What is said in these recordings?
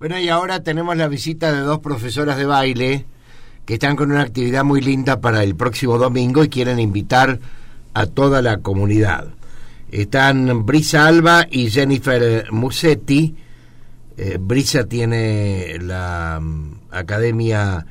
Bueno, y ahora tenemos la visita de dos profesoras de baile que están con una actividad muy linda para el próximo domingo y quieren invitar a toda la comunidad. Están Brisa Alba y Jennifer Musetti. Brisa tiene la academia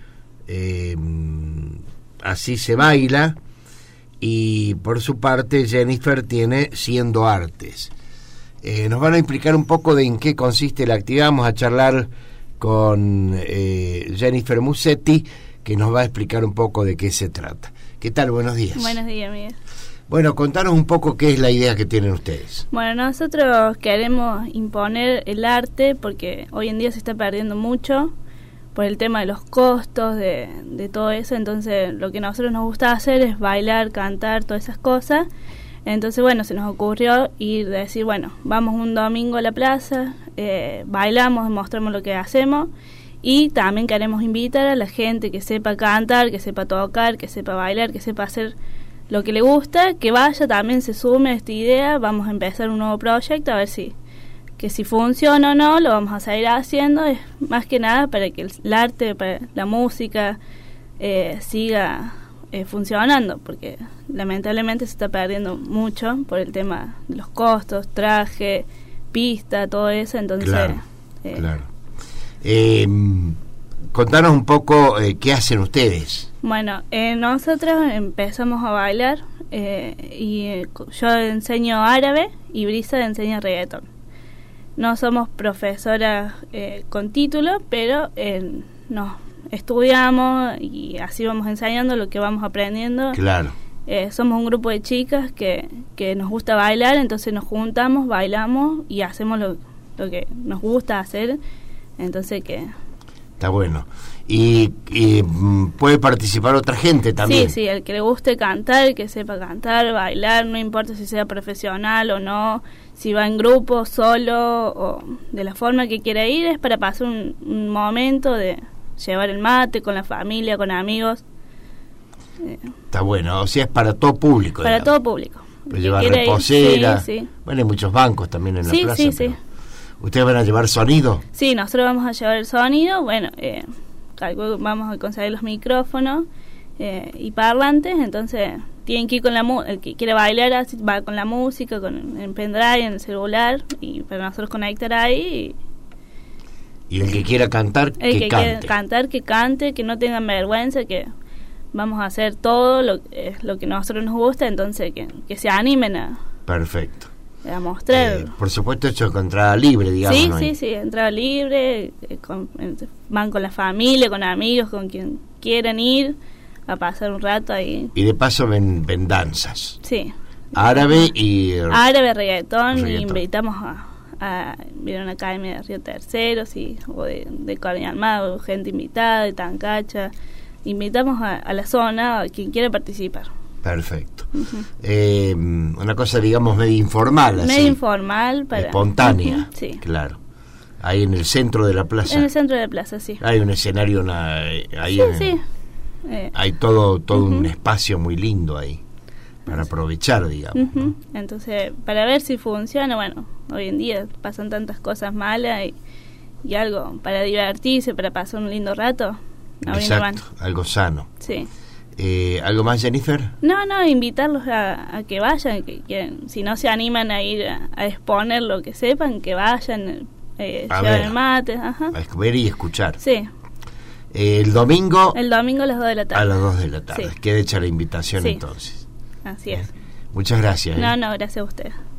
Así se baila, y por su parte Jennifer tiene Siendo Artes. Nos van a explicar un poco de en qué consiste la actividad. Vamos a charlar con Jennifer Musetti, que nos va a explicar un poco de qué se trata. ¿Qué tal? Buenos días. Buenos días, Miguel. Bueno, contanos un poco qué es la idea que tienen ustedes. Bueno, nosotros queremos imponer el arte porque hoy en día se está perdiendo mucho por el tema de los costos, de todo eso. Entonces, lo que a nosotros nos gusta hacer es bailar, cantar, todas esas cosas. Entonces, bueno, se nos ocurrió ir a decir, bueno, vamos un domingo a la plaza, bailamos, mostramos lo que hacemos, y también queremos invitar a la gente que sepa cantar, que sepa tocar, que sepa bailar, que sepa hacer lo que le gusta, que vaya, también se sume a esta idea. Vamos a empezar un nuevo proyecto, a ver si funciona o no, lo vamos a seguir haciendo. Es más que nada para que el arte, para la música siga funcionando, porque lamentablemente se está perdiendo mucho por el tema de los costos, traje, pista, todo eso. Entonces, claro. Contanos un poco qué hacen ustedes. Bueno, nosotros empezamos a bailar y yo enseño árabe y Brisa enseña reggaetón. No somos profesoras con título, pero nos estudiamos y así vamos enseñando lo que vamos aprendiendo. Claro. Somos un grupo de chicas que nos gusta bailar, entonces nos juntamos, bailamos y hacemos lo que nos gusta hacer. Entonces está bueno. Y puede participar otra gente también. Sí, el que le guste cantar, el que sepa cantar, bailar, no importa si sea profesional o no, si va en grupo, solo, o de la forma que quiera ir, es para pasar un momento de llevar el mate con la familia, con amigos. Está bueno, o sea, es para todo público. Para todo público. Llevar reposera. Sí. Bueno, hay muchos bancos también en la plaza. Sí. ¿Ustedes van a llevar sonido? Sí, nosotros vamos a llevar el sonido. Bueno, vamos a conseguir los micrófonos y parlantes. Entonces tienen que ir con el que quiere bailar así, va con la música, con el pendrive, en el celular, y para nosotros conectar ahí. Y el que quiera cantar, que cante. Que cante, que no tengan vergüenza, que vamos a hacer todo lo que a nosotros nos gusta. Entonces que se animen a... Perfecto. A mostrar. Por supuesto, hecho con entrada libre, digamos. Sí, entrada libre, van con la familia, con amigos, con quien quieran ir a pasar un rato ahí. Y de paso ven danzas. Sí. Árabe y... Árabe, reggaetón. Y invitamos a una academia de Río Tercero, sí, o de Colonia Armada, gente invitada, de Tancacha. Invitamos a la zona, a quien quiera participar. Perfecto. Una cosa, digamos, medio informal. Medio informal. Espontánea. Sí. Claro. Ahí en el centro de la plaza. En el centro de la plaza, sí. Hay un escenario ahí. Sí. Hay todo un espacio muy lindo ahí para aprovechar, digamos. ¿No? Entonces, para ver si funciona. Bueno, hoy en día pasan tantas cosas malas y algo para divertirse, para pasar un lindo rato. Exacto, algo sano. Sí. ¿Algo más, Jennifer? No, invitarlos a que vayan, que si no se animan a ir a exponer lo que sepan, que vayan, llevar el mate. Ajá. A ver y escuchar. Sí. El domingo... El domingo a las 2 de la tarde. A las 2 de la tarde. Sí. Queda hecha la invitación, sí. entonces. Así es. Muchas gracias. No, gracias a usted.